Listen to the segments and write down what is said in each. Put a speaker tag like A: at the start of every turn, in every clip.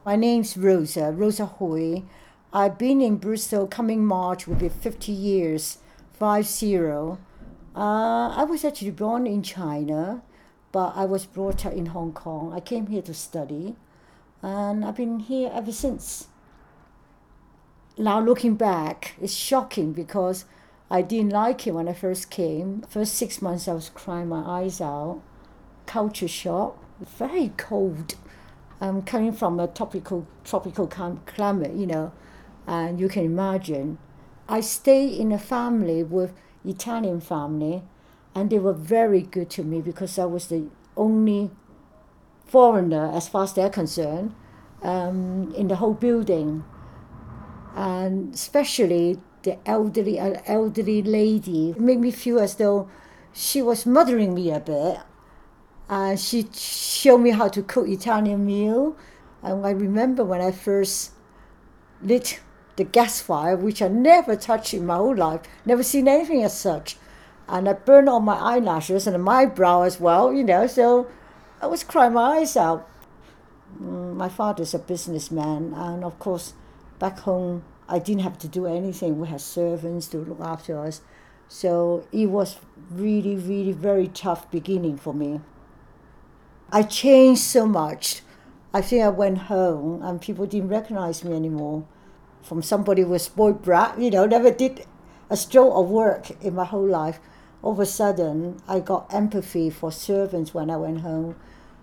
A: My name's Rosa Hoy. I've been in Bristol coming March will be 50 years, 50. I was actually born in China, but I was brought up in Hong Kong. I came here to study, and I've been here ever since. Now looking back, it's shocking because I didn't like it when I first came. First 6 months I was crying my eyes out. Culture shock, very cold. Coming from a tropical climate, and you can imagine. I stay in a family with Italian family, and they were very good to me because I was the only foreigner, as far as they're concerned, in the whole building, and especially the elderly lady. It made me feel as though she was mothering me a bit, and she showed me how to cook Italian meal. And I remember when I first lit the gas fire, which I never touched in my whole life, never seen anything as such. And I burned all my eyelashes and my brow as well, so I was crying my eyes out. My father's a businessman, and of course, back home, I didn't have to do anything. We had servants to look after us. So it was really, really very tough beginning for me. I changed so much. I think I went home and people didn't recognize me anymore. From somebody who was spoiled brat, never did a stroke of work in my whole life. All of a sudden, I got empathy for servants when I went home.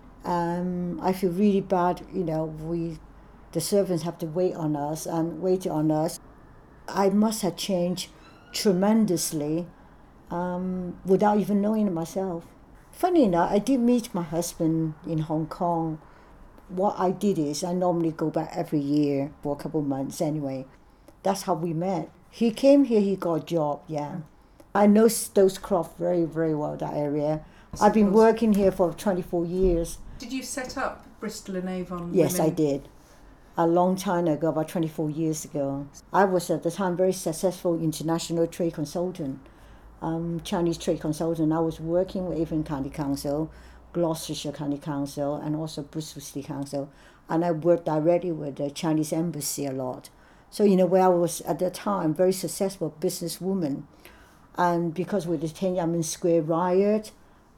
A: I feel really bad, the servants have to wait on us and wait on us. I must have changed tremendously without even knowing it myself. Funny enough, I did meet my husband in Hong Kong. What I did is I normally go back every year for a couple of months anyway. That's how we met. He came here, he got a job, yeah. I know Stokescroft very, very well, that area. I've been working here for 24 years.
B: Did you set up Bristol and Avon
A: Yes,
B: Women?
A: I did. A long time ago, about 24 years ago. I was at the time very successful international trade consultant, Chinese trade consultant. I was working with Avon County Council, Gloucestershire County Council, and also Bristol City Council. And I worked directly with the Chinese embassy a lot. So, where I was at the time very successful businesswoman. And because with the Tiananmen Square riot,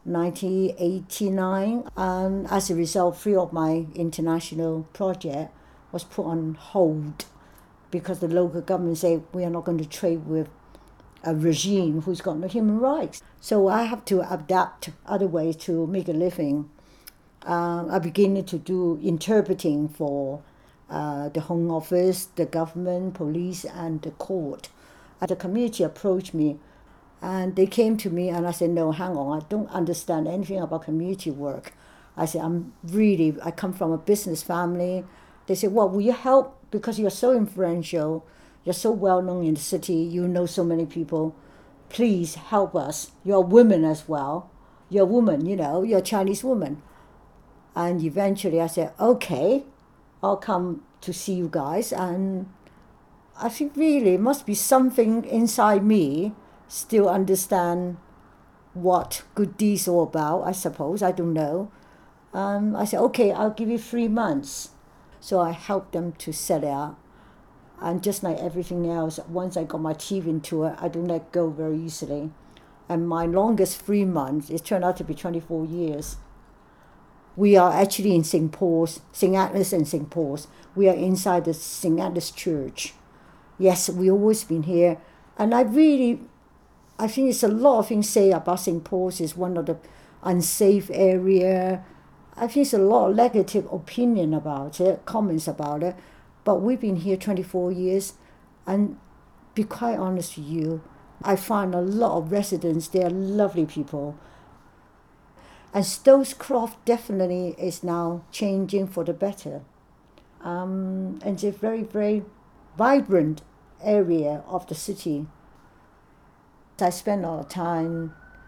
A: 1989, and as a result, 3 of my international project was put on hold because the local government said we are not going to trade with a regime who's got no human rights. So I have to adapt other ways to make a living. I began to do interpreting for the Home Office, the government, police, and the court. The community approached me, and they came to me, and I said, no, hang on, I don't understand anything about community work. I said, I come from a business family. They said, well, will you help? Because you're so influential, you're so well known in the city, you know so many people. Please help us. You're a woman as well. You're a woman, you're a Chinese woman. And eventually I said, okay, I'll come to see you guys. And I think really it must be something inside me still understand what good deeds are about, I suppose. I don't know. I said, okay, I'll give you 3 months. So I helped them to set it up. And just like everything else, once I got my teeth into it, I don't let go very easily. And my longest 3 months, it turned out to be 24 years. We are actually in St. Paul's, St. Agnes and St. Paul's. We are inside the St. Agnes Church. Yes, we've always been here. And I think it's a lot of things say about St. Paul's is one of the unsafe area. I think it's a lot of negative opinion about it, comments about it. But we've been here 24 years, and be quite honest with you, I find a lot of residents, they're lovely people. And Stokescroft definitely is now changing for the better. And it's a very, very vibrant area of the city. I spend a lot of time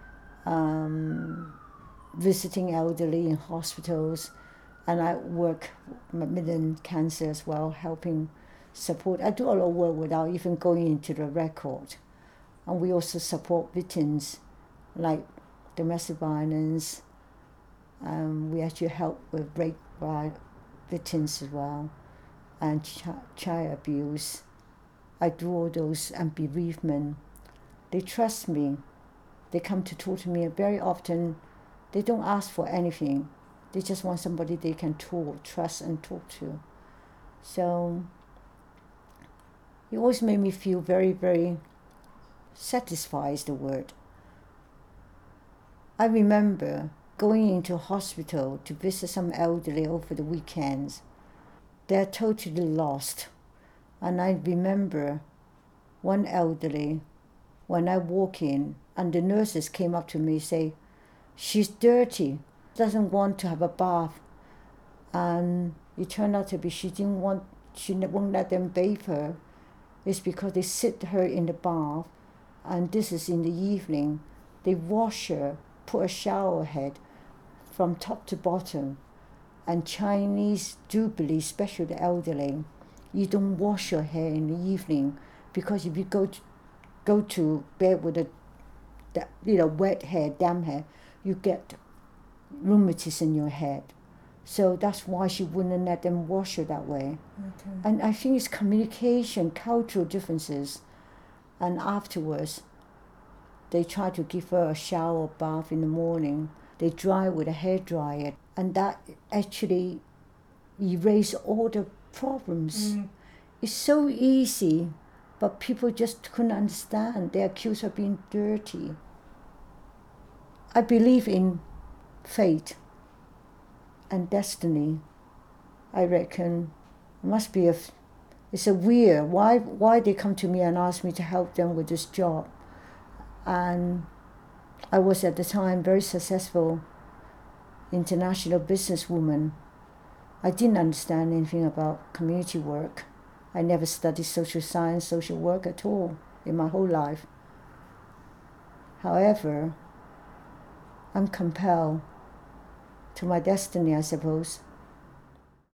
A: visiting elderly in hospitals, and I work Macmillan Cancer as well, helping support. I do a lot of work without even going into the record. And we also support victims like domestic violence. We actually help with rape victims as well. and child abuse. I do all those and bereavement. They trust me. They come to talk to me very often. They don't ask for anything. They just want somebody they can trust and talk to. So it always made me feel very, very satisfied is the word. I remember going into a hospital to visit some elderly over the weekends. They're totally lost. And I remember one elderly, when I walk in, and the nurses came up to me and say, she's dirty, doesn't want to have a bath. And it turned out to be she won't let them bathe her. It's because they sit her in the bath, and this is in the evening. They wash her, put a shower head from top to bottom. And Chinese do believe, especially the elderly, you don't wash your hair in the evening, because if you go to bed with wet hair, damp hair, you get rheumatism in your head. So that's why she wouldn't let them wash her that way.
B: Okay.
A: And I think it's communication, cultural differences. And afterwards, they try to give her a shower bath in the morning. They dry with a hairdryer, and that actually erase all the problems. It's so easy, but people just couldn't understand. They accuse her of being dirty. I believe in fate and destiny. I reckon it must be it's a weird, why they come to me and ask me to help them with this job. And I was at the time very successful international businesswoman. I didn't understand anything about community work. I never studied social science, social work at all in my whole life. However, I'm compelled to my destiny, I suppose.